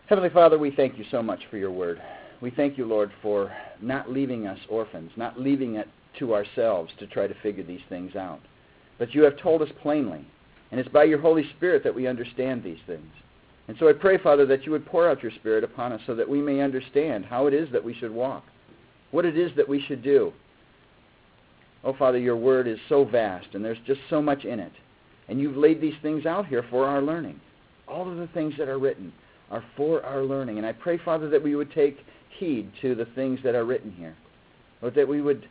Heavenly Father, we thank you so much for your word. We thank you, Lord, for not leaving us orphans, not leaving it to ourselves to try to figure these things out. But you have told us plainly, and it's by your Holy Spirit that we understand these things. And so I pray, Father, that you would pour out your Spirit upon us so that we may understand how it is that we should walk, what it is that we should do. Oh, Father, your word is so vast, and there's just so much in it. And you've laid these things out here for our learning. All of the things that are written are for our learning. And I pray, Father, that we would take heed to the things that are written here. Lord, that we would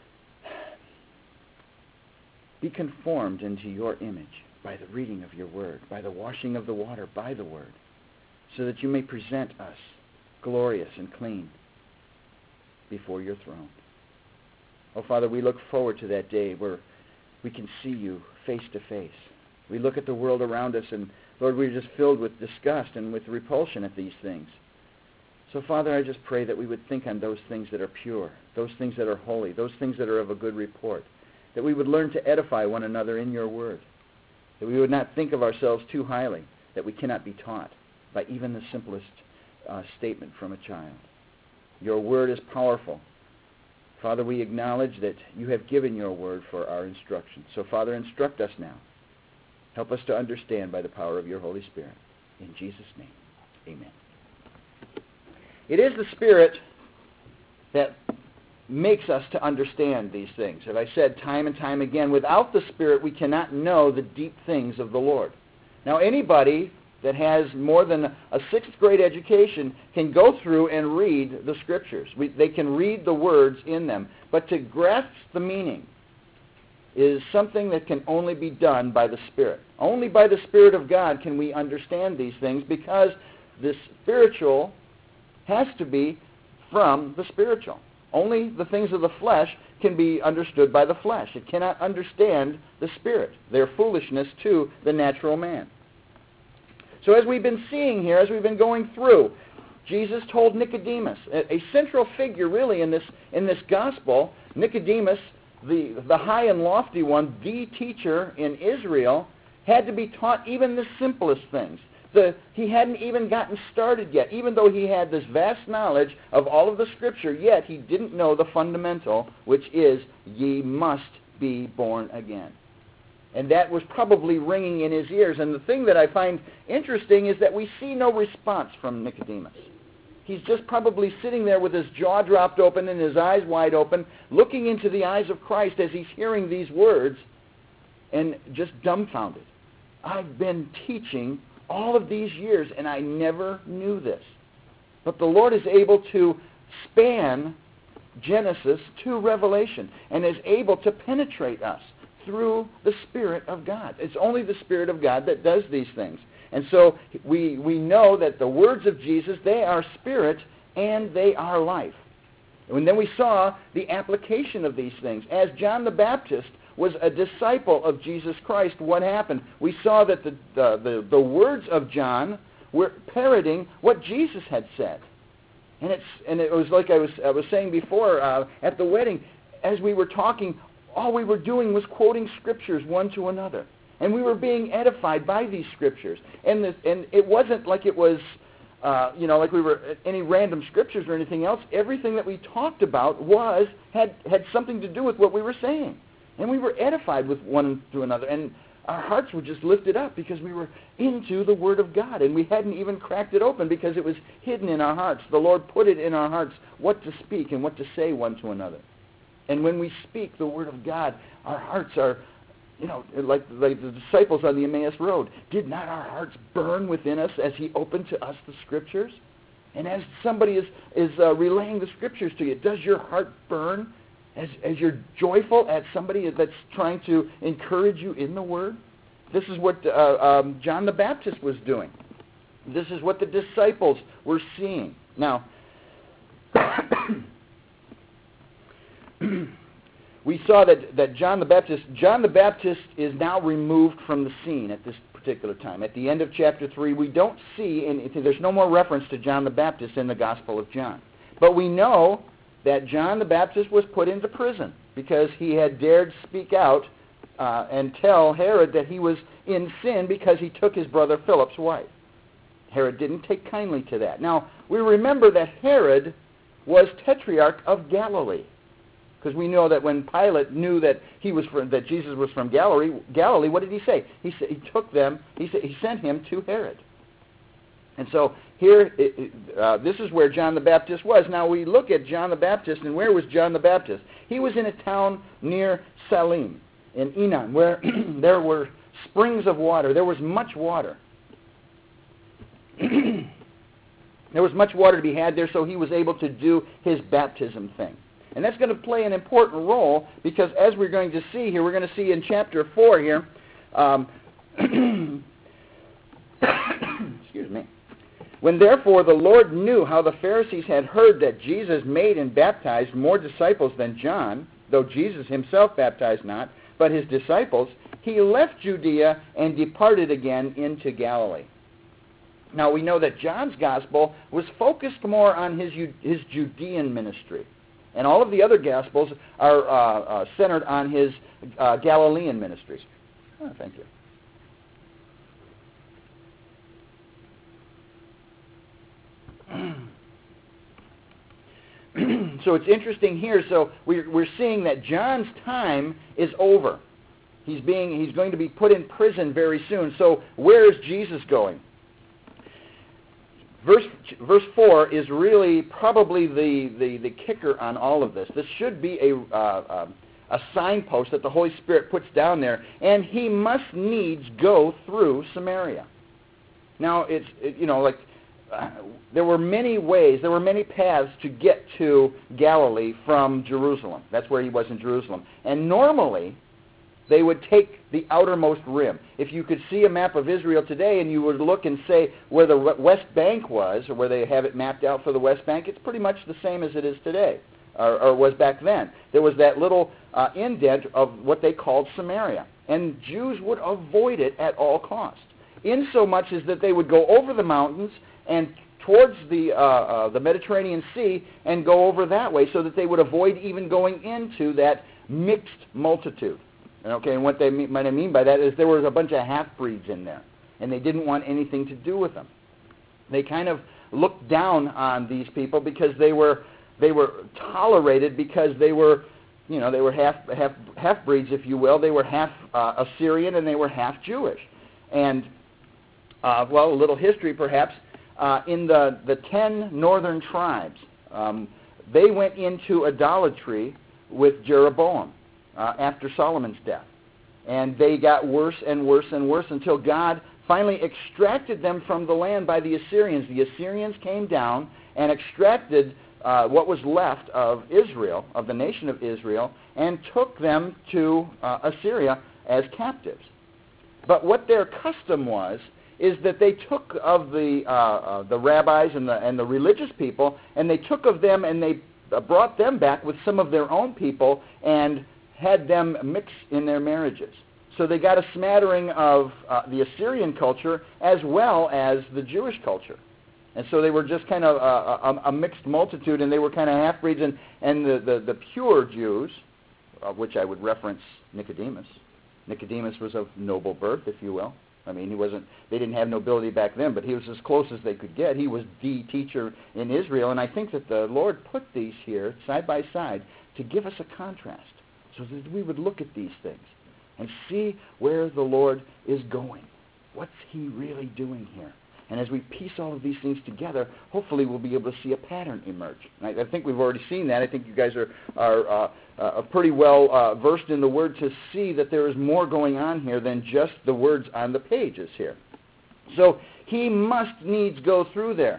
be conformed into your image by the reading of your word, by the washing of the water by the word, so that you may present us glorious and clean before your throne. Oh, Father, we look forward to that day where we can see you face to face. We look at the world around us, and Lord, we're just filled with disgust and with repulsion at these things. So, Father, I just pray that we would think on those things that are pure, those things that are holy, those things that are of a good report, that we would learn to edify one another in your word, that we would not think of ourselves too highly, that we cannot be taught by even the simplest statement from a child. Your word is powerful. Father, we acknowledge that you have given your word for our instruction. So, Father, instruct us now. Help us to understand by the power of your Holy Spirit. In Jesus' name, amen. It is the Spirit that makes us to understand these things. As I said time and time again, without the Spirit, we cannot know the deep things of the Lord. Now, anybody that has more than a sixth grade education can go through and read the Scriptures. They can read the words in them. But to grasp the meaning is something that can only be done by the Spirit. Only by the Spirit of God can we understand these things, because the spiritual has to be from the spiritual. Only the things of the flesh can be understood by the flesh. It cannot understand the Spirit. They're foolishness to the natural man. So as we've been seeing here, as we've been going through, Jesus told Nicodemus, a central figure really in this gospel, Nicodemus, the high and lofty one, the teacher in Israel, had to be taught even the simplest things. He hadn't even gotten started yet. Even though he had this vast knowledge of all of the Scripture, yet he didn't know the fundamental, which is, ye must be born again. And that was probably ringing in his ears. And the thing that I find interesting is that we see no response from Nicodemus. He's just probably sitting there with his jaw dropped open and his eyes wide open, looking into the eyes of Christ as he's hearing these words, and just dumbfounded. I've been teaching all of these years, and I never knew this. But the Lord is able to span Genesis to Revelation, and is able to penetrate us through the Spirit of God. It's only the Spirit of God that does these things. And so we know that the words of Jesus, they are spirit and they are life. And then we saw the application of these things. As John the Baptist was a disciple of Jesus Christ, what happened? We saw that the words of John were parroting what Jesus had said. And it was like I was saying before at the wedding, as we were talking, all we were doing was quoting Scriptures one to another. And we were being edified by these Scriptures. And it wasn't like it was, like we were any random Scriptures or anything else. Everything that we talked about had something to do with what we were saying. And we were edified with one to another. And our hearts were just lifted up because we were into the Word of God. And we hadn't even cracked it open because it was hidden in our hearts. The Lord put it in our hearts what to speak and what to say one to another. And when we speak the Word of God, our hearts are, like the disciples on the Emmaus Road. Did not our hearts burn within us as he opened to us the Scriptures? And as somebody is relaying the Scriptures to you, does your heart burn as you're joyful at somebody that's trying to encourage you in the Word? This is what John the Baptist was doing. This is what the disciples were seeing. Now, we saw that John the Baptist is now removed from the scene at this particular time. At the end of chapter 3, we don't see, and there's no more reference to John the Baptist in the Gospel of John. But we know that John the Baptist was put into prison because he had dared speak out and tell Herod that he was in sin because he took his brother Philip's wife. Herod didn't take kindly to that. Now, we remember that Herod was Tetrarch of Galilee, because we know that when Pilate knew that that Jesus was from Galilee, what did he say? He sent him to Herod. And so here, this is where John the Baptist was. Now we look at John the Baptist, and where was John the Baptist? He was in a town near Salim, in Enon, where there were springs of water. There was much water. There was much water to be had there, so he was able to do his baptism thing. And that's going to play an important role, because as we're going to see here, we're going to see in chapter 4 here, excuse me. When therefore the Lord knew how the Pharisees had heard that Jesus made and baptized more disciples than John, though Jesus himself baptized not, but his disciples, he left Judea and departed again into Galilee. Now we know that John's gospel was focused more on his Judean ministry, and all of the other gospels are centered on his Galilean ministries. Oh, thank you. So it's interesting here. So we're seeing that John's time is over. He's going to be put in prison very soon. So where is Jesus going? Verse 4 is really probably the kicker on all of this. This should be a signpost that the Holy Spirit puts down there, and he must needs go through Samaria. Now there were many ways, there were many paths to get to Galilee from Jerusalem. That's where he was in Jerusalem. And normally, they would take the outermost rim. If you could see a map of Israel today and you would look and say where the West Bank was, or where they have it mapped out for the West Bank, it's pretty much the same as it is today, or was back then. There was that little indent of what they called Samaria. And Jews would avoid it at all costs, insomuch as that they would go over the mountains and towards the Mediterranean Sea and go over that way, so that they would avoid even going into that mixed multitude. Okay, and what I mean by that is there was a bunch of half-breeds in there, and they didn't want anything to do with them. They kind of looked down on these people because they were tolerated because they were half-breeds, if you will. They were half Assyrian and they were half Jewish. And a little history perhaps. In the 10 northern tribes, they went into idolatry with Jeroboam after Solomon's death. And they got worse and worse and worse until God finally extracted them from the land by the Assyrians. The Assyrians came down and extracted what was left of Israel, of the nation of Israel, and took them to Assyria as captives. But what their custom was is that they took of the rabbis and the religious people, and they took of them and they brought them back with some of their own people and had them mix in their marriages. So they got a smattering of the Assyrian culture as well as the Jewish culture. And so they were just kind of a mixed multitude, and they were kind of half-breeds. And the pure Jews, which I would reference Nicodemus. Nicodemus was of noble birth, if you will. I mean, they didn't have nobility back then, but he was as close as they could get. He was the teacher in Israel, and I think that the Lord put these here side by side to give us a contrast, so that we would look at these things and see where the Lord is going. What's he really doing here? And as we piece all of these things together, hopefully we'll be able to see a pattern emerge. And I think we've already seen that. I think you guys are pretty well versed in the Word to see that there is more going on here than just the words on the pages here. So he must needs go through there.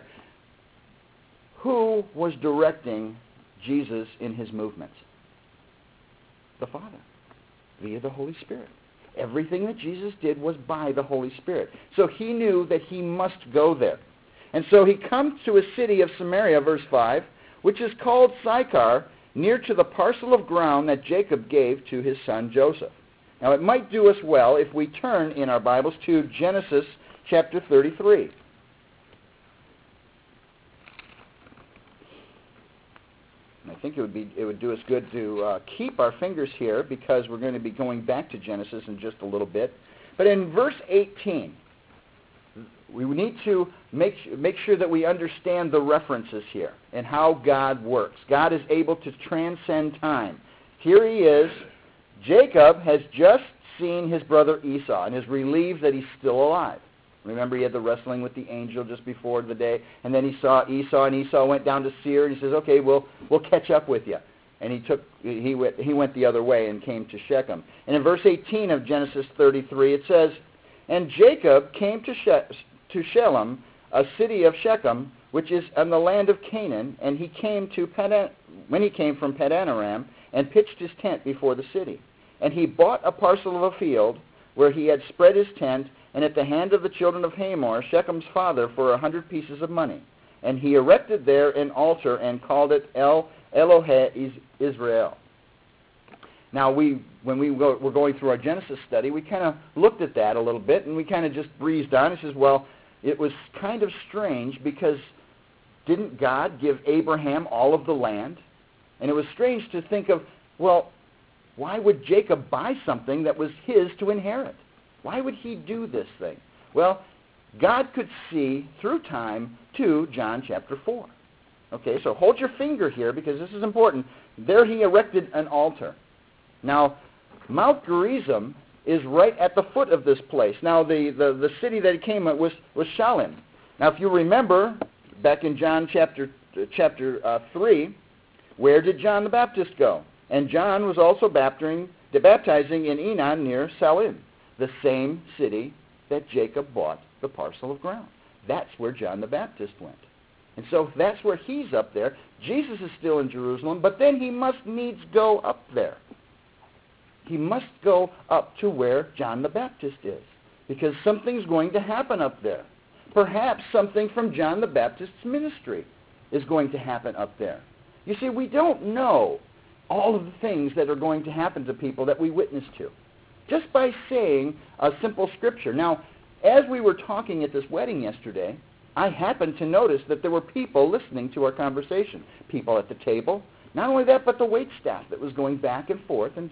Who was directing Jesus in his movements? The Father, via the Holy Spirit. Everything that Jesus did was by the Holy Spirit. So he knew that he must go there. And so he comes to a city of Samaria, verse 5, which is called Sychar, near to the parcel of ground that Jacob gave to his son Joseph. Now it might do us well if we turn in our Bibles to Genesis chapter 33. I think it would do us good to keep our fingers here, because we're going to be going back to Genesis in just a little bit. But in verse 18, we need to make sure that we understand the references here and how God works. God is able to transcend time. Here he is. Jacob has just seen his brother Esau and is relieved that he's still alive. Remember, he had the wrestling with the angel just before the day, and then he saw Esau, and Esau went down to Seir, and he says, "Okay, we'll catch up with you." And he went the other way and came to Shechem. And in verse 18 of Genesis 33, it says, "And Jacob came to Shelem, a city of Shechem, which is in the land of Canaan, and he came when he came from Padan Aram, and pitched his tent before the city. And he bought a parcel of a field where he had spread his tent, and at the hand of the children of Hamor, Shechem's father, for 100 pieces of money. And he erected there an altar and called it Elohe Israel." Now, when we were going through our Genesis study, we kind of looked at that a little bit, and we kind of just breezed on. He says, well, it was kind of strange because didn't God give Abraham all of the land? And it was strange to think of, well, why would Jacob buy something that was his to inherit? Why would he do this thing? Well, God could see through time to John chapter 4. Okay, so hold your finger here because this is important. There he erected an altar. Now, Mount Gerizim is right at the foot of this place. Now, the city that it came at was Shalem. Now, if you remember, back in John chapter 3, where did John the Baptist go? And John was also baptizing in Enon near Salim, the same city that Jacob bought the parcel of ground. That's where John the Baptist went. And so that's where he's up there. Jesus is still in Jerusalem, but then he must needs go up there. He must go up to where John the Baptist is, because something's going to happen up there. Perhaps something from John the Baptist's ministry is going to happen up there. You see, we don't know all of the things that are going to happen to people that we witness to, just by saying a simple scripture. Now, as we were talking at this wedding yesterday, I happened to notice that there were people listening to our conversation, people at the table. Not only that, but the wait staff that was going back and forth, and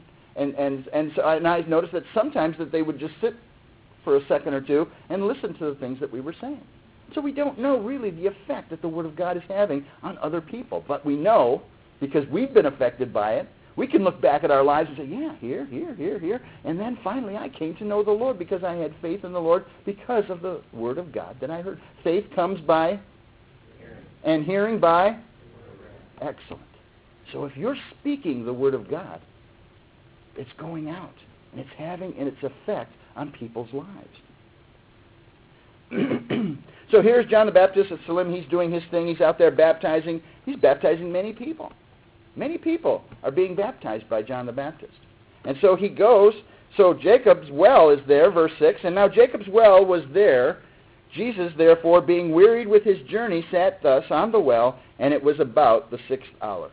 I noticed that sometimes that they would just sit for a second or two and listen to the things that we were saying. So we don't know really the effect that the Word of God is having on other people, but we know, because we've been affected by it, we can look back at our lives and say, yeah, here, and then finally I came to know the Lord because I had faith in the Lord because of the Word of God that I heard. Faith comes by and hearing by. Excellent. So if you're speaking the Word of God, it's going out, and it's having its effect on people's lives. So here's John the Baptist at Salim. He's doing his thing. He's out there baptizing. He's baptizing many people. Many people are being baptized by John the Baptist. And so he goes. So Jacob's well is there, verse 6. And now Jacob's well was there. Jesus, therefore, being wearied with his journey, sat thus on the well, and it was about the 6th hour.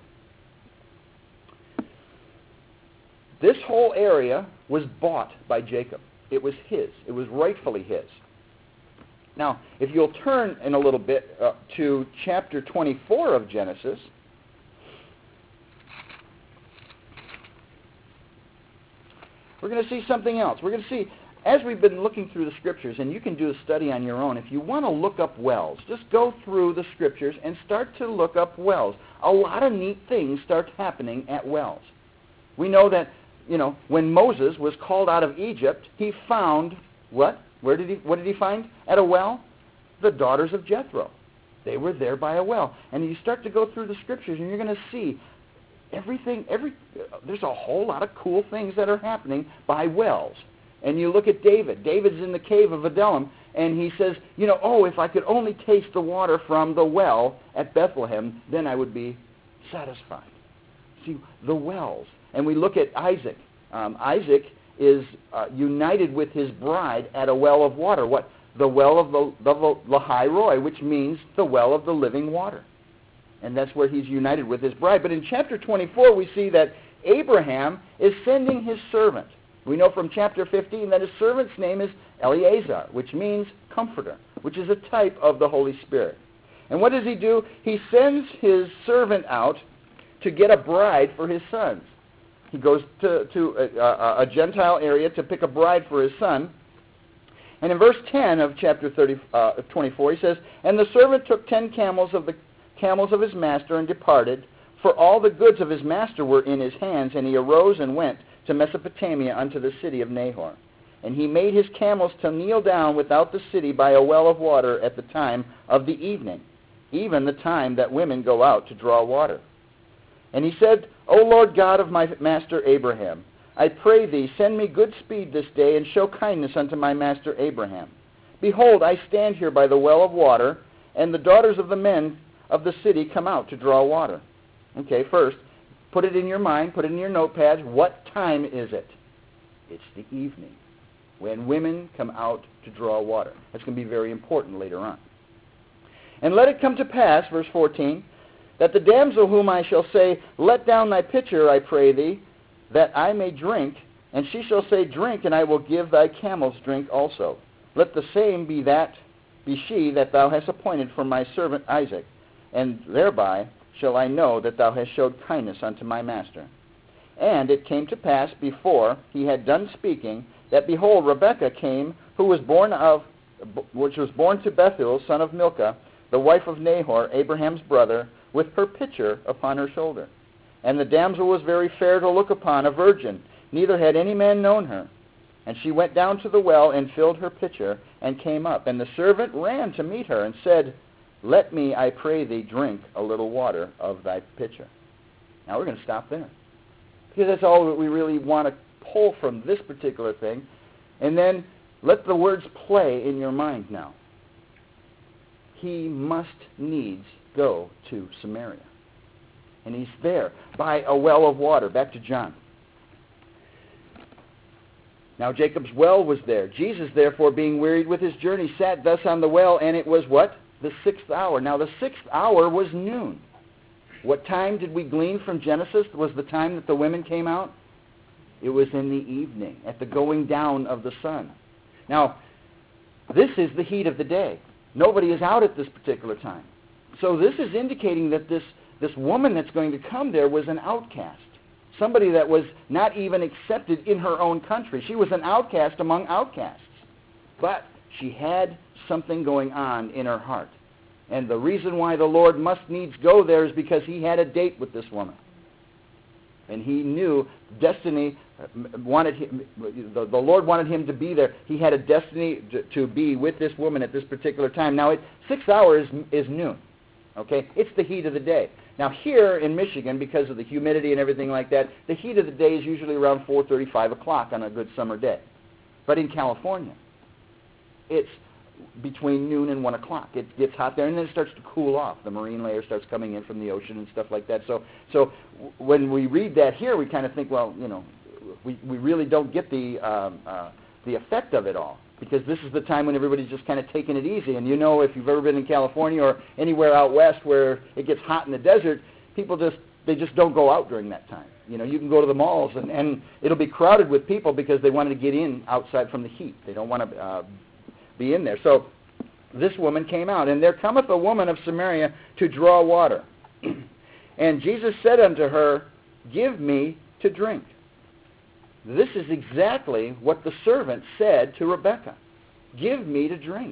This whole area was bought by Jacob. It was his. It was rightfully his. Now, if you'll turn in a little bit to chapter 24 of Genesis, we're going to see something else. We're going to see, as we've been looking through the Scriptures, and you can do a study on your own, if you want to look up wells, just go through the Scriptures and start to look up wells. A lot of neat things start happening at wells. We know that, when Moses was called out of Egypt, he found what? What did he find at a well? The daughters of Jethro. They were there by a well. And you start to go through the Scriptures, and you're going to see there's a whole lot of cool things that are happening by wells. And you look at David. David's in the cave of Adullam, and he says, if I could only taste the water from the well at Bethlehem, then I would be satisfied. See, the wells. And we look at Isaac. Isaac is united with his bride at a well of water. What? The well of the Lahai Roi, which means the well of the living water. And that's where he's united with his bride. But in chapter 24, we see that Abraham is sending his servant. We know from chapter 15 that his servant's name is Eleazar, which means comforter, which is a type of the Holy Spirit. And what does he do? He sends his servant out to get a bride for his sons. He goes to a Gentile area to pick a bride for his son. And in verse 10 of chapter 24, he says, "And the servant took 10 camels of the camels of his master and departed, for all the goods of his master were in his hands, and he arose and went to Mesopotamia unto the city of Nahor. And he made his camels to kneel down without the city by a well of water at the time of the evening, even the time that women go out to draw water. And he said, O Lord God of my master Abraham, I pray thee, send me good speed this day, and show kindness unto my master Abraham. Behold, I stand here by the well of water, and the daughters of the men of the city come out to draw water." Okay, first, put it in your mind, put it in your notepads. What time is it? It's the evening, when women come out to draw water. That's going to be very important later on. "And let it come to pass," verse 14, "that the damsel whom I shall say, Let down thy pitcher, I pray thee, that I may drink, and she shall say, Drink, and I will give thy camels drink also. Let the same be she that thou hast appointed for my servant Isaac, and thereby shall I know that thou hast showed kindness unto my master. And it came to pass, before he had done speaking, that behold, Rebekah came, which was born to Bethuel, son of Milcah, the wife of Nahor, Abraham's brother, with her pitcher upon her shoulder. And the damsel was very fair to look upon, a virgin, neither had any man known her. And she went down to the well and filled her pitcher, and came up. And the servant ran to meet her, and said, Let me, I pray thee, drink a little water of thy pitcher." Now we're going to stop there, because that's all that we really want to pull from this particular thing. And then let the words play in your mind now. He must needs go to Samaria. And he's there by a well of water. Back to John. "Now Jacob's well was there. Jesus, therefore, being wearied with his journey, sat thus on the well, and it was" what? "The 6th hour. Now the 6th hour was noon." What time did we glean from Genesis was the time that the women came out? It was in the evening, at the going down of the sun. Now, this is the heat of the day. Nobody is out at this particular time. So this is indicating that this woman that's going to come there was an outcast. Somebody that was not even accepted in her own country. She was an outcast among outcasts. But she had something going on in her heart. And the reason why the Lord must needs go there is because he had a date with this woman. And he knew destiny wanted him, the Lord wanted him to be there. He had a destiny to be with this woman at this particular time. Now, 6 hours is noon. Okay? It's the heat of the day. Now, here in Michigan, because of the humidity and everything like that, the heat of the day is usually around 4:30, 5 o'clock on a good summer day. But in California, it's between noon and 1 o'clock. It gets hot there, and then it starts to cool off. The marine layer starts coming in from the ocean and stuff like that. So when we read that here, we kind of think, well, we really don't get the effect of it all, because this is the time when everybody's just kind of taking it easy. And if you've ever been in California or anywhere out west where it gets hot in the desert, people just don't go out during that time. You can go to the malls, and it'll be crowded with people because they wanted to get in outside from the heat. They don't want to be in there. So this woman came out, and there cometh a woman of Samaria to draw water. And Jesus said unto her, Give me to drink. This is exactly what the servant said to Rebekah. Give me to drink.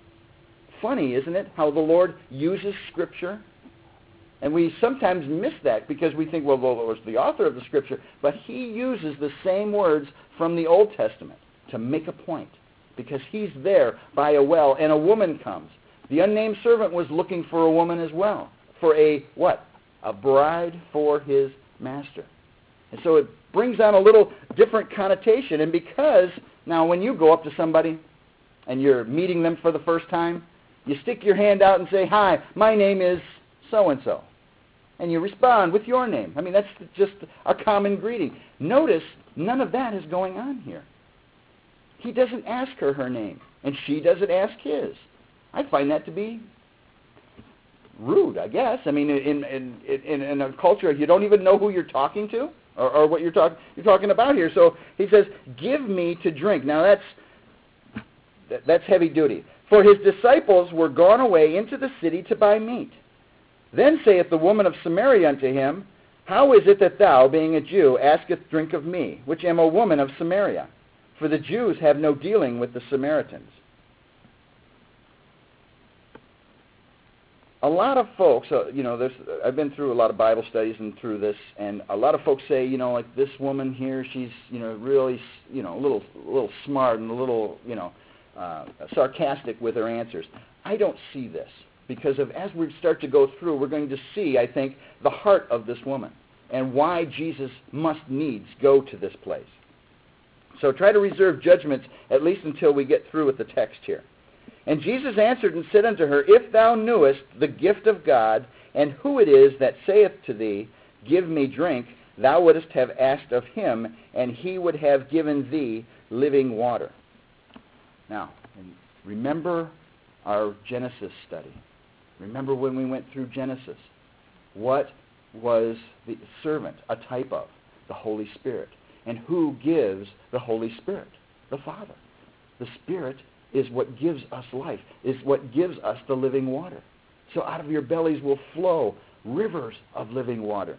Funny, isn't it, how the Lord uses Scripture? And we sometimes miss that because we think, well, the Lord's the author of the Scripture. But he uses the same words from the Old Testament to make a point, because he's there by a well, and a woman comes. The unnamed servant was looking for a woman as well, for a what? A bride for his master. And so it brings on a little different connotation. And because now when you go up to somebody and you're meeting them for the first time, you stick your hand out and say, Hi, my name is so-and-so. And you respond with your name. I mean, that's just a common greeting. Notice none of that is going on here. He doesn't ask her name, and she doesn't ask his. I find that to be rude, I guess. I mean, in a culture, you don't even know who you're talking to or what you're talking about here. So he says, give me to drink. Now, that's heavy duty. For his disciples were gone away into the city to buy meat. Then saith the woman of Samaria unto him, How is it that thou, being a Jew, askest drink of me, which am a woman of Samaria? for the Jews have no dealing with the Samaritans. A lot of folks, I've been through a lot of Bible studies and through this, and a lot of folks say, like this woman here, she's, really, a little smart and a little, sarcastic with her answers. I don't see this because as we start to go through, we're going to see, I think, the heart of this woman and why Jesus must needs go to this place. So try to reserve judgments at least until we get through with the text here. And Jesus answered and said unto her, If thou knewest the gift of God, and who it is that saith to thee, Give me drink, thou wouldest have asked of him, and he would have given thee living water. Now, remember our Genesis study. Remember when we went through Genesis. What was the servant a type of? The Holy Spirit. And who gives the Holy Spirit? The Father. The Spirit is what gives us life, is what gives us the living water. So out of your bellies will flow rivers of living water.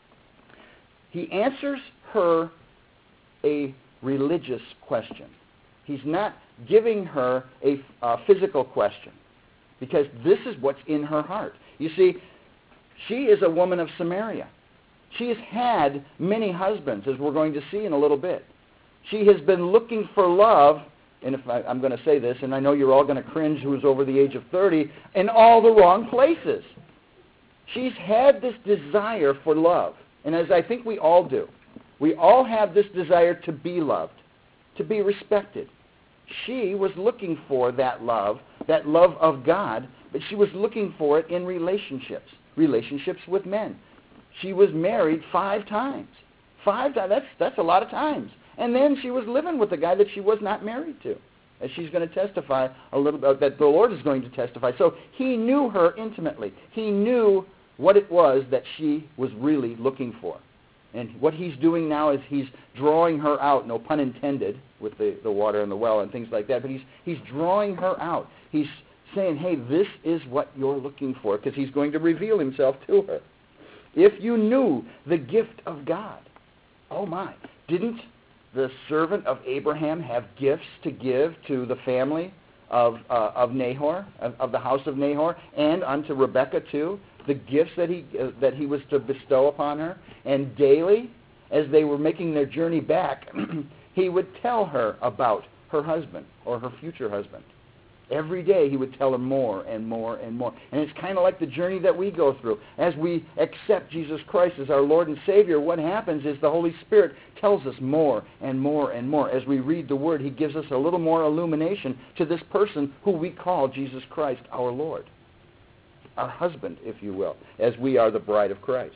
He answers her a religious question. He's not giving her a physical question, because this is what's in her heart. You see, she is a woman of Samaria. She has had many husbands, as we're going to see in a little bit. She has been looking for love, and if I'm going to say this, and I know you're all going to cringe who's over the age of 30, in all the wrong places. She's had this desire for love, and as I think we all do, we all have this desire to be loved, to be respected. She was looking for that love of God, but she was looking for it in relationships with men. She was married 5 times. 5 times, that's a lot of times. And then she was living with a guy that she was not married to, as she's going to testify a little bit, that the Lord is going to testify. So he knew her intimately. He knew what it was that she was really looking for. And what he's doing now is he's drawing her out, no pun intended, with the water and the well and things like that, but he's drawing her out. He's saying, hey, this is what you're looking for, because he's going to reveal himself to her. If you knew the gift of God, oh my, didn't the servant of Abraham have gifts to give to the family of Nahor, of the house of Nahor, and unto Rebekah too? The gifts that he was to bestow upon her. And daily, as they were making their journey back, he would tell her about her husband or her future husband. Every day he would tell her more and more and more. And it's kind of like the journey that we go through. As we accept Jesus Christ as our Lord and Savior, what happens is the Holy Spirit tells us more and more and more. As we read the Word, he gives us a little more illumination to this person who we call Jesus Christ, our Lord. Our husband, if you will, as we are the bride of Christ.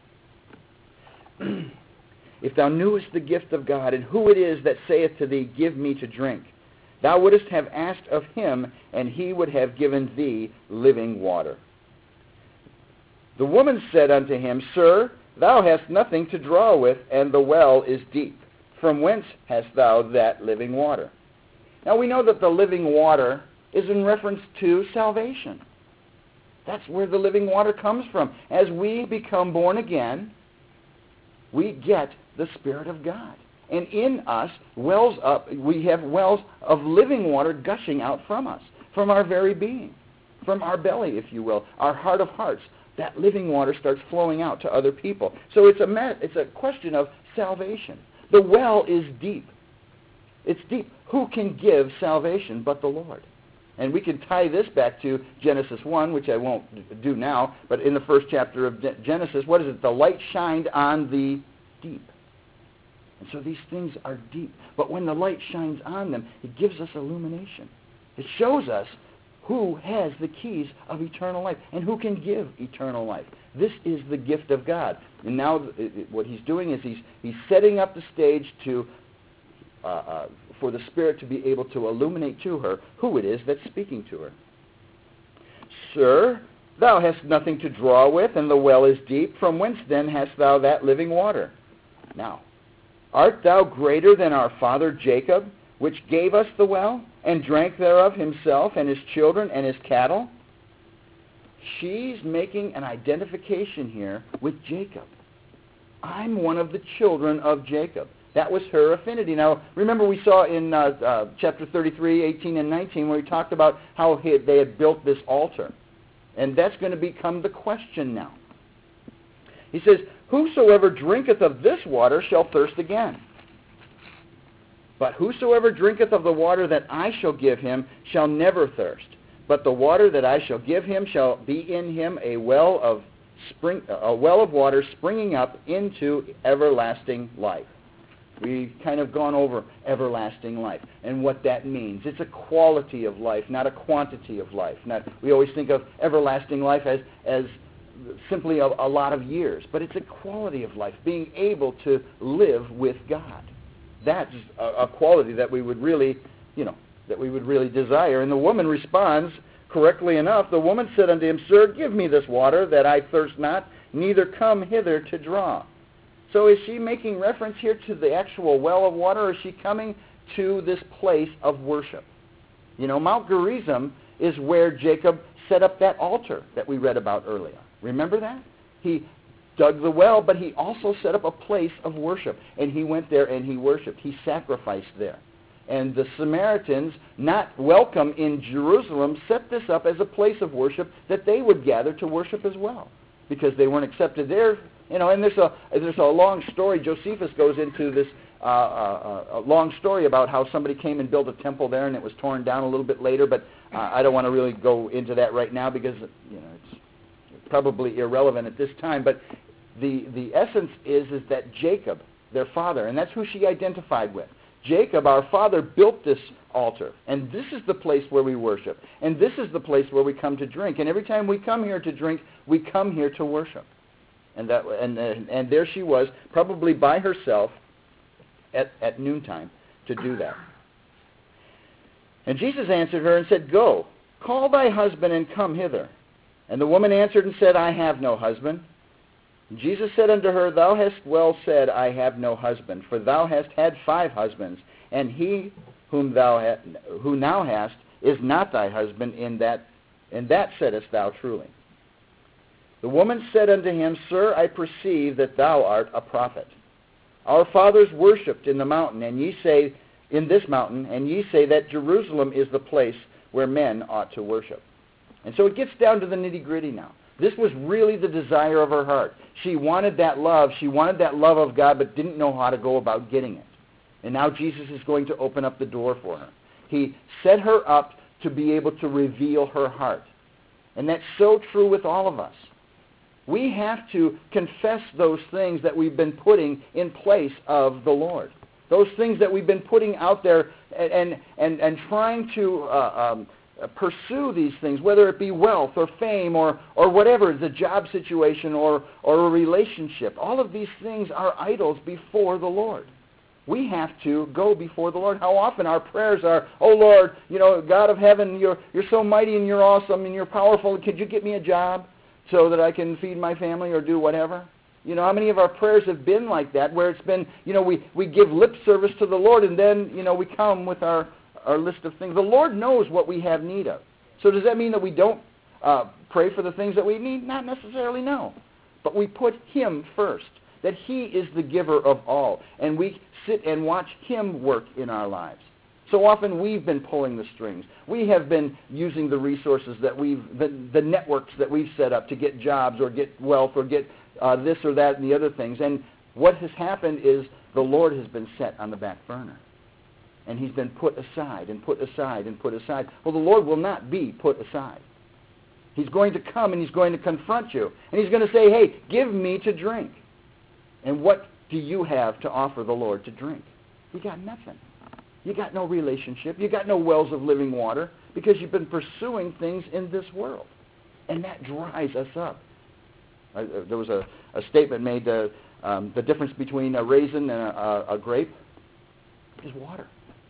If thou knewest the gift of God, and who it is that saith to thee, Give me to drink, thou wouldest have asked of him, and he would have given thee living water. The woman said unto him, Sir, thou hast nothing to draw with, and the well is deep. From whence hast thou that living water? Now we know that the living water is in reference to salvation. That's where the living water comes from. As we become born again, we get the Spirit of God. And in us we have wells of living water gushing out from us, from our very being, from our belly, if you will, our heart of hearts. That living water starts flowing out to other people. So it's a question of salvation. The well is deep. It's deep. Who can give salvation but the Lord? And we can tie this back to Genesis 1, which I won't do now, but in the first chapter of Genesis, what is it? The light shined on the deep. And so these things are deep. But when the light shines on them, it gives us illumination. It shows us who has the keys of eternal life and who can give eternal life. This is the gift of God. And now what he's doing is he's setting up the stage for the Spirit to be able to illuminate to her who it is that's speaking to her. Sir, thou hast nothing to draw with, and the well is deep. From whence then hast thou that living water? Now, art thou greater than our father Jacob, which gave us the well, and drank thereof himself, and his children, and his cattle? She's making an identification here with Jacob. I'm one of the children of Jacob. That was her affinity. Now, remember we saw in chapter 33, 18, and 19 where he talked about how they had built this altar. And that's going to become the question now. He says, whosoever drinketh of this water shall thirst again. But whosoever drinketh of the water that I shall give him shall never thirst. But the water that I shall give him shall be in him a well of water springing up into everlasting life. We've kind of gone over everlasting life and what that means. It's a quality of life, not a quantity of life. We always think of everlasting life as simply a lot of years, but it's a quality of life, being able to live with God. That's a quality that we would really, desire. And the woman responds correctly enough. The woman said unto him, Sir, give me this water, that I thirst not, neither come hither to draw. So is she making reference here to the actual well of water, or is she coming to this place of worship? Mount Gerizim is where Jacob set up that altar that we read about earlier. Remember that? He dug the well, but he also set up a place of worship. And he went there and he worshiped. He sacrificed there. And the Samaritans, not welcome in Jerusalem, set this up as a place of worship that they would gather to worship as well, because they weren't accepted there. And there's a long story. Josephus goes into this a long story about how somebody came and built a temple there, and it was torn down a little bit later. But I don't want to really go into that right now because it's probably irrelevant at this time. But the essence is that Jacob, their father, and that's who she identified with. Jacob, our father, built this altar, and this is the place where we worship, and this is the place where we come to drink. And every time we come here to drink, we come here to worship. And there she was, probably by herself at noontime to do that. And Jesus answered her and said, Go, call thy husband and come hither. And the woman answered and said, I have no husband. And Jesus said unto her, Thou hast well said, I have no husband, for thou hast had 5 husbands, and he who now hast is not thy husband, in that saidest thou truly. The woman said unto him, Sir, I perceive that thou art a prophet. Our fathers worshipped in the mountain, and ye say, in this mountain, and ye say that Jerusalem is the place where men ought to worship. And so it gets down to the nitty-gritty now. This was really the desire of her heart. She wanted that love. She wanted that love of God, but didn't know how to go about getting it. And now Jesus is going to open up the door for her. He set her up to be able to reveal her heart. And that's so true with all of us. We have to confess those things that we've been putting in place of the Lord. Those things that we've been putting out there and trying to pursue these things, whether it be wealth or fame or whatever, the job situation or a relationship. All of these things are idols before the Lord. We have to go before the Lord. How often our prayers are, Oh Lord, God of heaven, you're so mighty and you're awesome and you're powerful. Could you get me a job so that I can feed my family or do whatever? How many of our prayers have been like that, where it's been, we give lip service to the Lord, and then, we come with our list of things. The Lord knows what we have need of. So does that mean that we don't pray for the things that we need? Not necessarily, no. But we put Him first, that He is the giver of all, and we sit and watch Him work in our lives. So often we've been pulling the strings. We have been using the resources that the networks that we've set up to get jobs or get wealth or get this or that and the other things. And what has happened is the Lord has been set on the back burner. And He's been put aside and put aside and put aside. Well, the Lord will not be put aside. He's going to come and He's going to confront you. And He's going to say, hey, give me to drink. And what do you have to offer the Lord to drink? You got nothing. You got no relationship. You got no wells of living water because you've been pursuing things in this world. And that dries us up. There was a statement made, the difference between a raisin and a grape is water.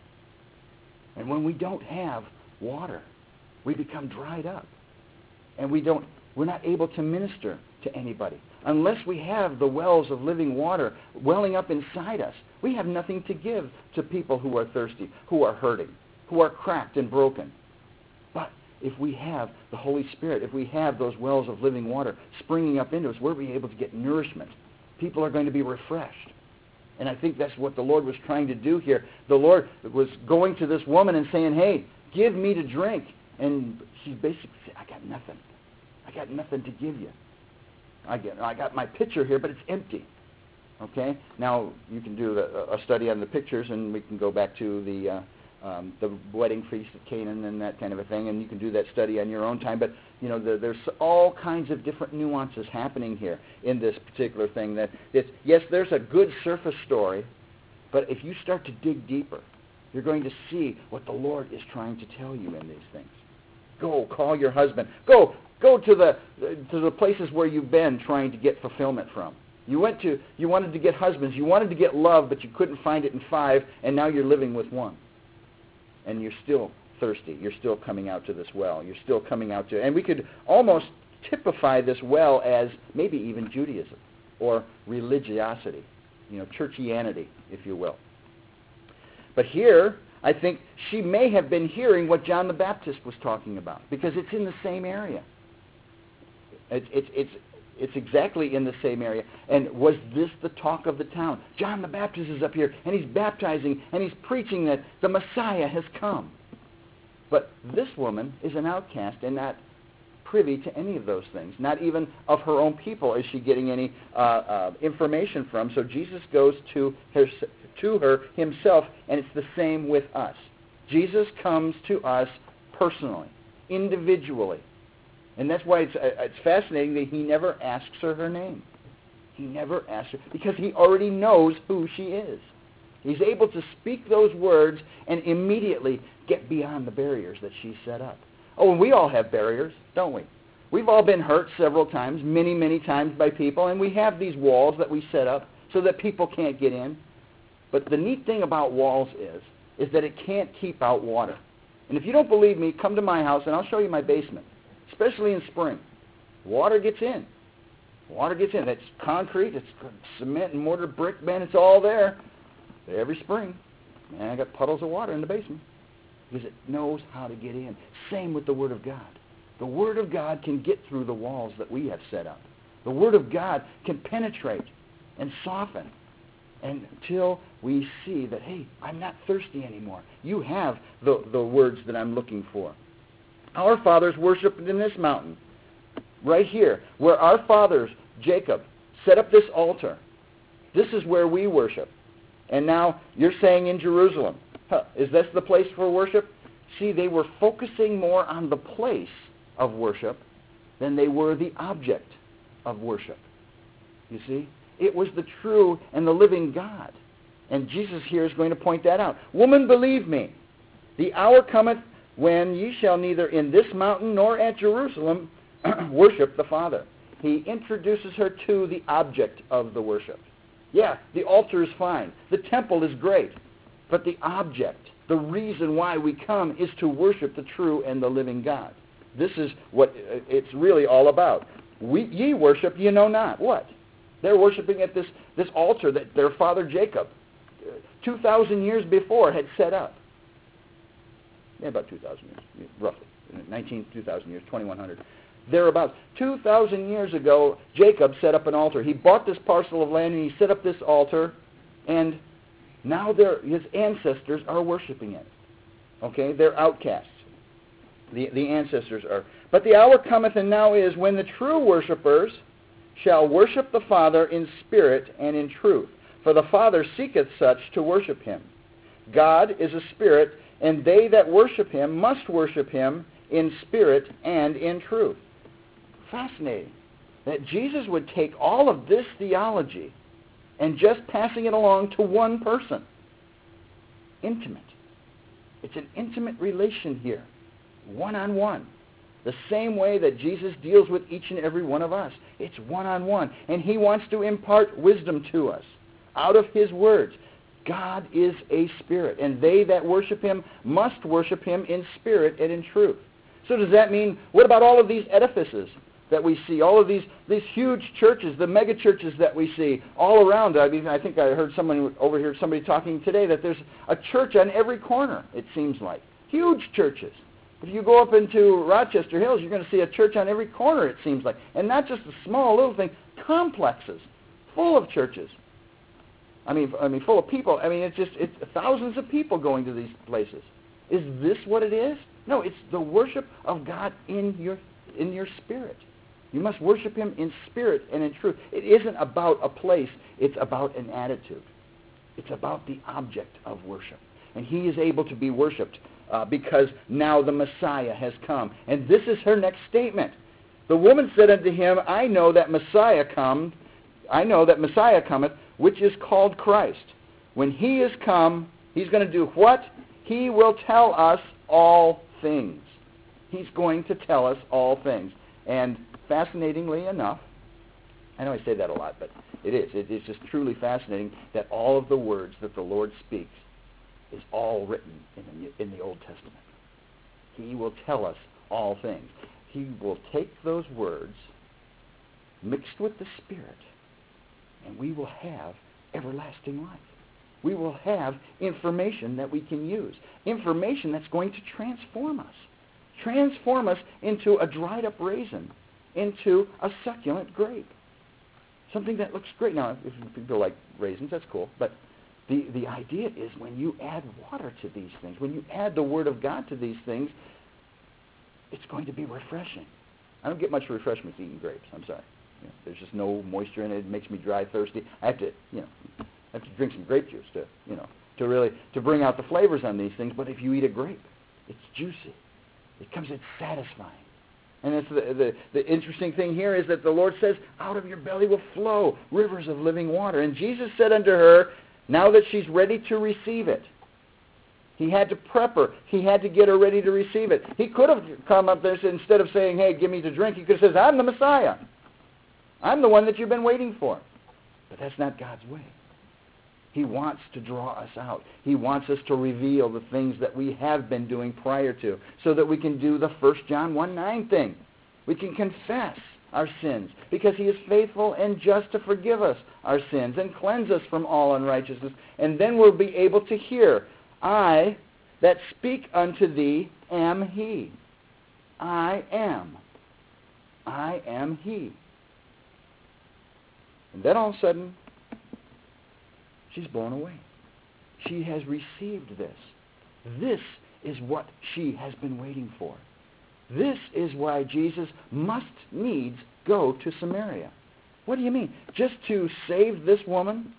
And when we don't have water, we become dried up. And we're not able to minister to anybody. Unless we have the wells of living water welling up inside us, we have nothing to give to people who are thirsty, who are hurting, who are cracked and broken. But if we have the Holy Spirit, if we have those wells of living water springing up into us, we'll be able to get nourishment. People are going to be refreshed. And I think that's what the Lord was trying to do here. The Lord was going to this woman and saying, hey, give me to drink. And she basically said, I got nothing. I got nothing to give you. I got my pitcher here, but it's empty. Okay? Now, you can do a study on the pictures, and we can go back to the wedding feast of Canaan and that kind of a thing, and you can do that study on your own time. But, you know, there's all kinds of different nuances happening here in this particular thing. Yes, there's a good surface story, but if you start to dig deeper, you're going to see what the Lord is trying to tell you in these things. Go, call your husband. Go to the places where you've been trying to get fulfillment from. You wanted to get husbands. You wanted to get love, but you couldn't find it in 5, and now you're living with 1. And you're still thirsty. You're still coming out to this well. You're still coming out to... And we could almost typify this well as maybe even Judaism or religiosity, churchianity, if you will. But here, I think she may have been hearing what John the Baptist was talking about, because it's in the same area. It's exactly in the same area. And was this the talk of the town? John the Baptist is up here, and he's baptizing, and he's preaching that the Messiah has come. But this woman is an outcast and not privy to any of those things. Not even of her own people is she getting any information from. So Jesus goes to her himself, and it's the same with us. Jesus comes to us personally, individually. And that's why it's fascinating that he never asks her name. He never asks her, because he already knows who she is. He's able to speak those words and immediately get beyond the barriers that she's set up. Oh, and we all have barriers, don't we? We've all been hurt several times, many, many times by people, and we have these walls that we set up so that people can't get in. But the neat thing about walls is that it can't keep out water. And if you don't believe me, come to my house and I'll show you my basement. Especially in spring. Water gets in. Water gets in. It's concrete, it's cement and mortar, brick, man, it's all there. Every spring, man, I got puddles of water in the basement. Because it knows how to get in. Same with the Word of God. The Word of God can get through the walls that we have set up. The Word of God can penetrate and soften until we see that, hey, I'm not thirsty anymore. You have the words that I'm looking for. Our fathers worshipped in this mountain, right here, where our fathers, Jacob, set up this altar. This is where we worship. And now you're saying in Jerusalem. Is this the place for worship? See, they were focusing more on the place of worship than they were the object of worship. You see? It was the true and the living God. And Jesus here is going to point that out. Woman, believe me, the hour cometh when ye shall neither in this mountain nor at Jerusalem worship the Father. He introduces her to the object of the worship. Yeah, the altar is fine. The temple is great. But the object, the reason why we come, is to worship the true and the living God. This is what it's really all about. Ye worship, ye know not. What? They're worshiping at this altar that their father Jacob, 2,000 years before, had set up. Yeah, about 2,000 years, roughly. 2,000 years, 2,100. Thereabouts. 2,000 years ago, Jacob set up an altar. He bought this parcel of land and he set up this altar, and now his ancestors are worshiping it. Okay? They're outcasts. The ancestors are. But the hour cometh and now is when the true worshipers shall worship the Father in spirit and in truth. For the Father seeketh such to worship him. God is a spirit, and they that worship him must worship him in spirit and in truth. Fascinating that Jesus would take all of this theology and just passing it along to one person. Intimate. It's an intimate relation here. One-on-one. The same way that Jesus deals with each and every one of us. It's one-on-one. And he wants to impart wisdom to us out of his words. God is a spirit, and they that worship him must worship him in spirit and in truth. So does that mean, what about all of these edifices that we see, all of these huge churches, the mega churches that we see all around? I mean, I think I heard somebody talking today that there's a church on every corner, it seems like. Huge churches. If you go up into Rochester Hills, you're going to see a church on every corner, it seems like. And not just a small little thing, complexes full of churches. I mean, full of people. I mean, it's thousands of people going to these places. Is this what it is? No, it's the worship of God in your spirit. You must worship Him in spirit and in truth. It isn't about a place. It's about an attitude. It's about the object of worship. And He is able to be worshipped because now the Messiah has come. And this is her next statement. The woman said unto Him, I know that Messiah cometh, which is called Christ. When He is come, He's going to do what? He will tell us all things. He's going to tell us all things. And fascinatingly enough, I know I say that a lot, but it is. It's just truly fascinating that all of the words that the Lord speaks is all written in the Old Testament. He will tell us all things. He will take those words mixed with the Spirit, and we will have everlasting life. We will have information that we can use. Information that's going to transform us. Transform us into a dried up raisin, into a succulent grape. Something that looks great. Now, if people like raisins, that's cool. But the idea is when you add water to these things, when you add the Word of God to these things, it's going to be refreshing. I don't get much refreshment eating grapes. I'm sorry. There's just no moisture in it. It makes me dry, thirsty. I have to drink some grape juice to bring out the flavors on these things. But if you eat a grape, it's juicy. It's satisfying. And it's the interesting thing here is that the Lord says, out of your belly will flow rivers of living water. And Jesus said unto her, now that she's ready to receive it, He had to prep her. He had to get her ready to receive it. He could have come up there instead of saying, hey, give me to drink. He could have said, I'm the Messiah. I'm the one that you've been waiting for. But that's not God's way. He wants to draw us out. He wants us to reveal the things that we have been doing prior to so that we can do the 1 John 1:9 thing. We can confess our sins because He is faithful and just to forgive us our sins and cleanse us from all unrighteousness. And then we'll be able to hear, I that speak unto thee am He. I am He. And then all of a sudden, she's blown away. She has received this. This is what she has been waiting for. This is why Jesus must needs go to Samaria. What do you mean? Just to save this woman?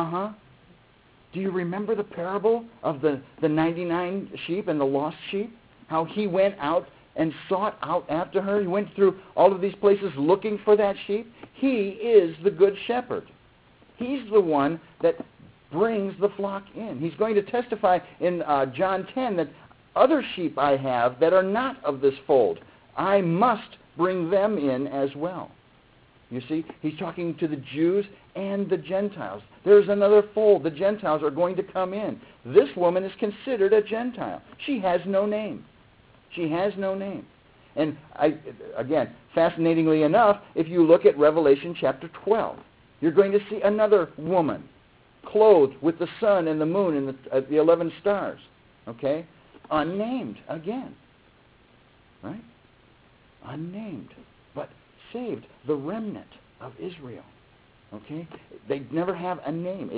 Do you remember the parable of the 99 sheep and the lost sheep? How He went out and sought out after her. He went through all of these places looking for that sheep. He is the good shepherd. He's the one that brings the flock in. He's going to testify in John 10 that other sheep I have that are not of this fold. I must bring them in as well. You see, He's talking to the Jews and the Gentiles. There's another fold. The Gentiles are going to come in. This woman is considered a Gentile. She has no name. She has no name. And again, fascinatingly enough, if you look at Revelation chapter 12, you're going to see another woman clothed with the sun and the moon and the 11 stars. Okay? Unnamed again. Right? Unnamed. But saved, the remnant of Israel. Okay? They never have a name.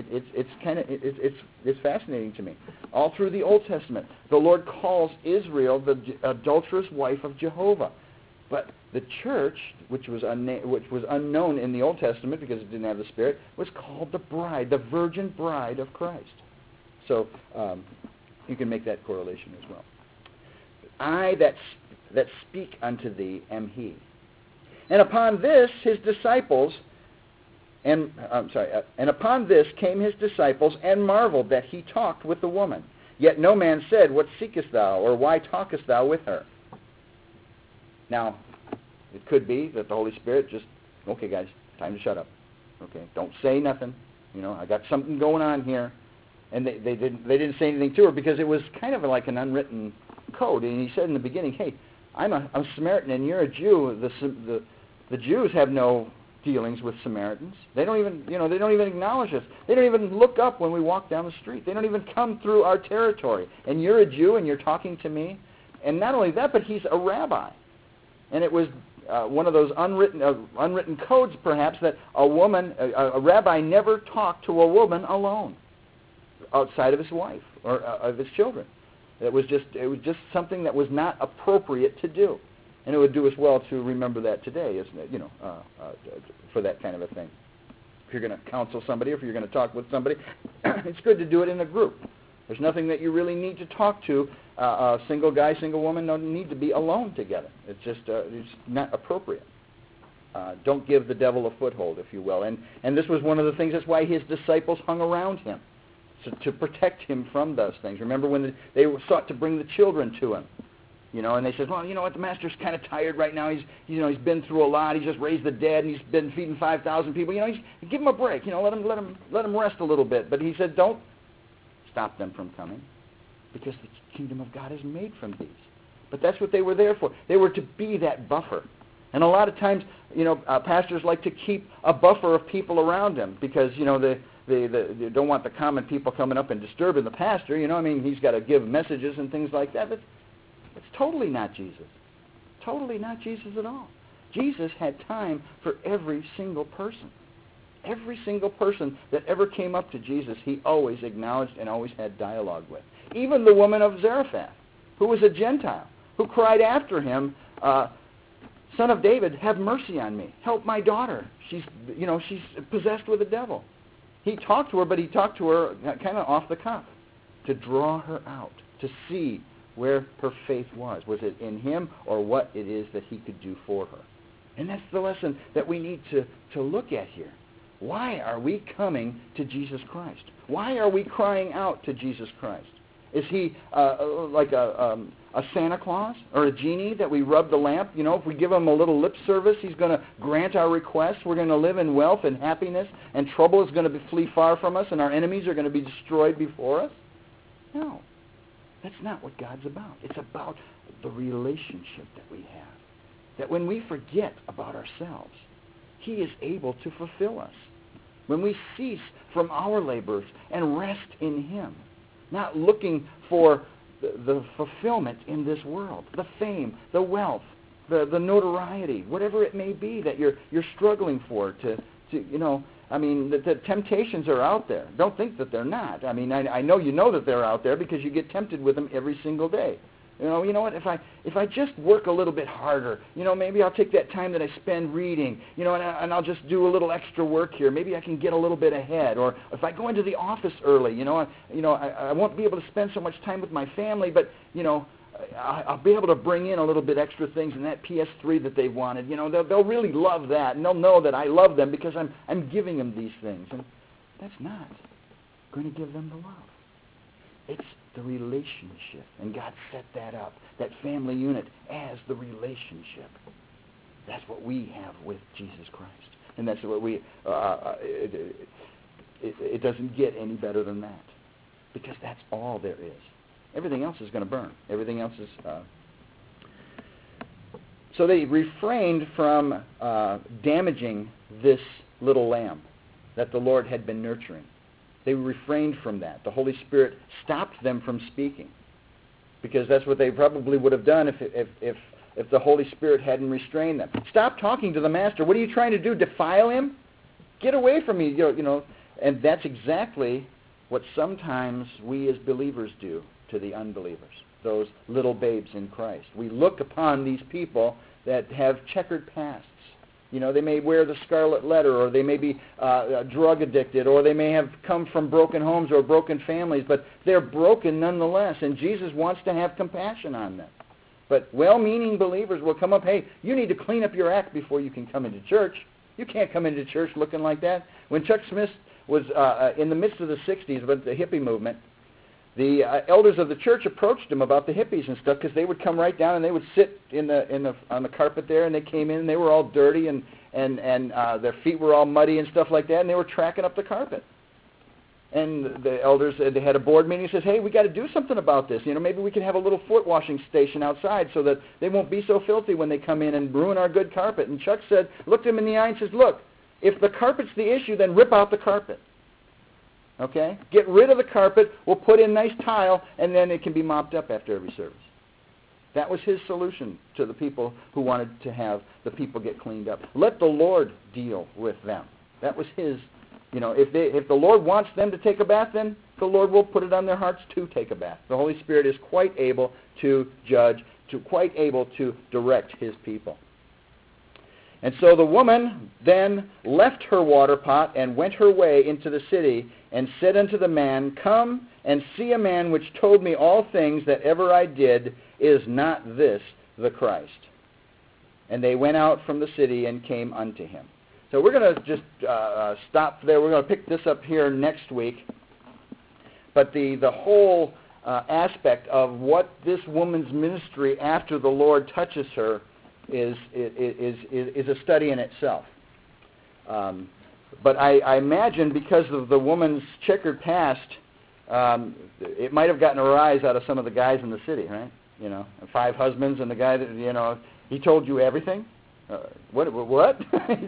It's fascinating to me. All through the Old Testament, the Lord calls Israel the adulterous wife of Jehovah. But the church, which was unknown in the Old Testament because it didn't have the Spirit, was called the bride, the virgin bride of Christ. So you can make that correlation as well. I that speak unto thee am He. And upon this his disciples, and upon this came his disciples and marveled that He talked with the woman. Yet no man said, what seekest thou, or why talkest thou with her? Now, it could be that the Holy Spirit just, okay guys, time to shut up. Okay, don't say nothing. I got something going on here. And they didn't say anything to her because it was kind of like an unwritten code. And He said in the beginning, hey, I'm a Samaritan and you're a Jew. The Jews have no dealings with Samaritans. They don't even acknowledge us. They don't even look up when we walk down the street. They don't even come through our territory. And you're a Jew and you're talking to me. And not only that, but He's a rabbi. And it was one of those unwritten codes, perhaps, that a rabbi never talked to a woman alone outside of his wife or of his children. It was just something that was not appropriate to do. And it would do us well to remember that today, isn't it? For that kind of a thing. If you're going to counsel somebody, or if you're going to talk with somebody, it's good to do it in a group. There's nothing that you really need to talk to. A single guy, single woman don't need to be alone together. It's just it's not appropriate. Don't give the devil a foothold, if you will. And this was one of the things. That's why his disciples hung around him, to protect him from those things. Remember when they sought to bring the children to him. And they said, well, you know what, the master's kind of tired right now. He's been through a lot. He's just raised the dead, and he's been feeding 5,000 people. Give him a break. Let him rest a little bit. But he said, don't stop them from coming, because the kingdom of God is made from these. But that's what they were there for. They were to be that buffer. And a lot of times, pastors like to keep a buffer of people around them, because they don't want the common people coming up and disturbing the pastor. He's got to give messages and things like that. But it's totally not Jesus. Totally not Jesus at all. Jesus had time for every single person. Every single person that ever came up to Jesus, he always acknowledged and always had dialogue with. Even the woman of Zarephath, who was a Gentile, who cried after him, Son of David, have mercy on me. Help my daughter. She's possessed with a devil. He talked to her, but he talked to her kind of off the cuff, to draw her out, to see where her faith was. Was it in him, or what it is that he could do for her? And that's the lesson that we need to look at here. Why are we coming to Jesus Christ? Why are we crying out to Jesus Christ? Is he like a Santa Claus or a genie that we rub the lamp? If we give him a little lip service, he's going to grant our requests. We're going to live in wealth and happiness, and trouble is going to flee far from us, and our enemies are going to be destroyed before us? No. That's not what God's about. It's about the relationship that we have. That when we forget about ourselves, he is able to fulfill us. When we cease from our labors and rest in him, not looking for the fulfillment in this world, the fame, the wealth, the notoriety, whatever it may be that you're struggling for the temptations are out there. Don't think that they're not. I know that they're out there, because you get tempted with them every single day. You know what? If I just work a little bit harder, maybe I'll take that time that I spend reading, and I'll just do a little extra work here. Maybe I can get a little bit ahead. Or if I go into the office early, I won't be able to spend so much time with my family, but I'll be able to bring in a little bit extra things in that PS3 that they've wanted. They'll really love that, and they'll know that I love them because I'm giving them these things. And that's not going to give them the love. It's the relationship, and God set that up, that family unit, as the relationship. That's what we have with Jesus Christ, and that's what we. It doesn't get any better than that, because that's all there is. Everything else is going to burn. Everything else is. So they refrained from damaging this little lamb that the Lord had been nurturing. They refrained from that. The Holy Spirit stopped them from speaking, because that's what they probably would have done if the Holy Spirit hadn't restrained them. Stop talking to the Master. What are you trying to do? Defile him? Get away from me. And that's exactly what sometimes we as believers do to the unbelievers, those little babes in Christ. We look upon these people that have checkered pasts. They may wear the scarlet letter, or they may be drug addicted, or they may have come from broken homes or broken families, but they're broken nonetheless, and Jesus wants to have compassion on them. But well-meaning believers will come up, hey, you need to clean up your act before you can come into church. You can't come into church looking like that. When Chuck Smith was in the midst of the 60s with the hippie movement, the elders of the church approached him about the hippies and stuff, because they would come right down and they would sit on the carpet there, and they came in and they were all dirty and their feet were all muddy and stuff like that, and they were tracking up the carpet. And the elders, they had a board meeting, and says, hey, we got to do something about this. Maybe we can have a little foot washing station outside so that they won't be so filthy when they come in and ruin our good carpet. And Chuck looked him in the eye and says, look, if the carpet's the issue, then rip out the carpet. Okay? Get rid of the carpet, we'll put in nice tile, and then it can be mopped up after every service. That was his solution to the people who wanted to have the people get cleaned up. Let the Lord deal with them. That was his, if the Lord wants them to take a bath, then the Lord will put it on their hearts to take a bath. The Holy Spirit is quite able to judge, quite able to direct his people. And so the woman then left her water pot and went her way into the city and said unto the man, Come and see a man which told me all things that ever I did. Is not this the Christ? And they went out from the city and came unto him. So we're going to just stop there. We're going to pick this up here next week. But the whole aspect of what this woman's ministry after the Lord touches her is a study in itself. But I imagine because of the woman's checkered past, it might have gotten a rise out of some of the guys in the city, right? 5 husbands and the guy that, he told you everything. What?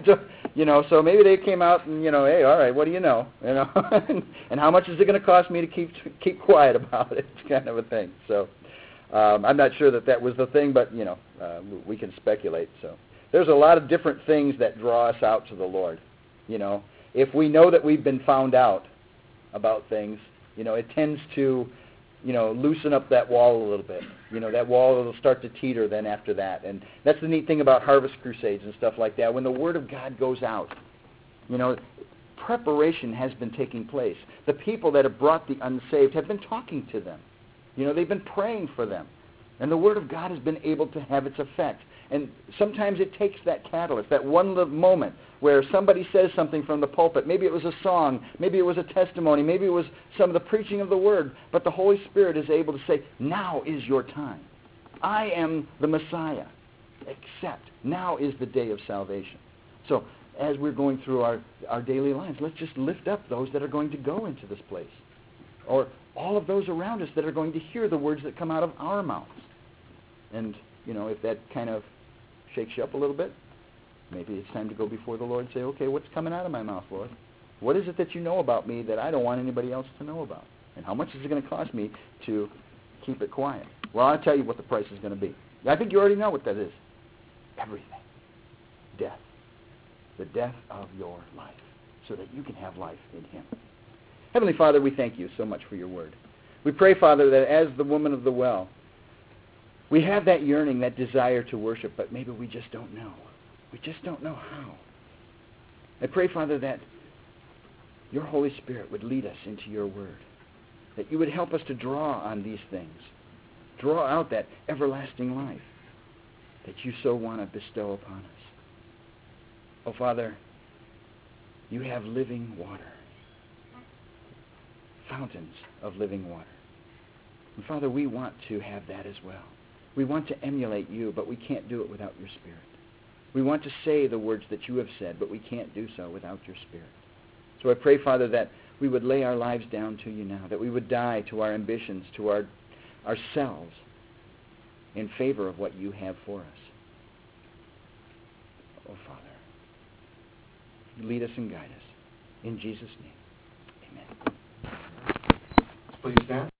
So maybe they came out and, hey, all right, what do you know? And how much is it going to cost me to keep quiet about it? It's kind of a thing. So I'm not sure that was the thing, but, we can speculate. So there's a lot of different things that draw us out to the Lord. If we know that we've been found out about things, it tends to, loosen up that wall a little bit. That wall will start to teeter then after that. And that's the neat thing about harvest crusades and stuff like that. When the Word of God goes out, preparation has been taking place. The people that have brought the unsaved have been talking to them. They've been praying for them. And the Word of God has been able to have its effect. And sometimes it takes that catalyst, that one little moment where somebody says something from the pulpit. Maybe it was a song, maybe it was a testimony, maybe it was some of the preaching of the Word. But the Holy Spirit is able to say, now is your time. I am the Messiah. Accept. Now is the day of salvation. So as we're going through our daily lives, let's just lift up those that are going to go into this place. Or all of those around us that are going to hear the words that come out of our mouths. And, if that kind of shakes you up a little bit, maybe it's time to go before the Lord and say, okay, what's coming out of my mouth, Lord? What is it that you know about me that I don't want anybody else to know about? And how much is it going to cost me to keep it quiet? Well, I'll tell you what the price is going to be. I think you already know what that is. Everything. Death. The death of your life, so that you can have life in Him. Heavenly Father, we thank you so much for your word. We pray, Father, that as the woman of the well, we have that yearning, that desire to worship, but maybe we just don't know. We just don't know how. I pray, Father, that your Holy Spirit would lead us into your word, that you would help us to draw on these things, draw out that everlasting life that you so want to bestow upon us. Oh, Father, you have living water, fountains of living water. And Father, we want to have that as well. We want to emulate you, but we can't do it without your Spirit. We want to say the words that you have said, but we can't do so without your Spirit. So I pray, Father, that we would lay our lives down to you now, that we would die to our ambitions, to ourselves, in favor of what you have for us. Oh, Father, lead us and guide us. In Jesus' name, amen. Please stand.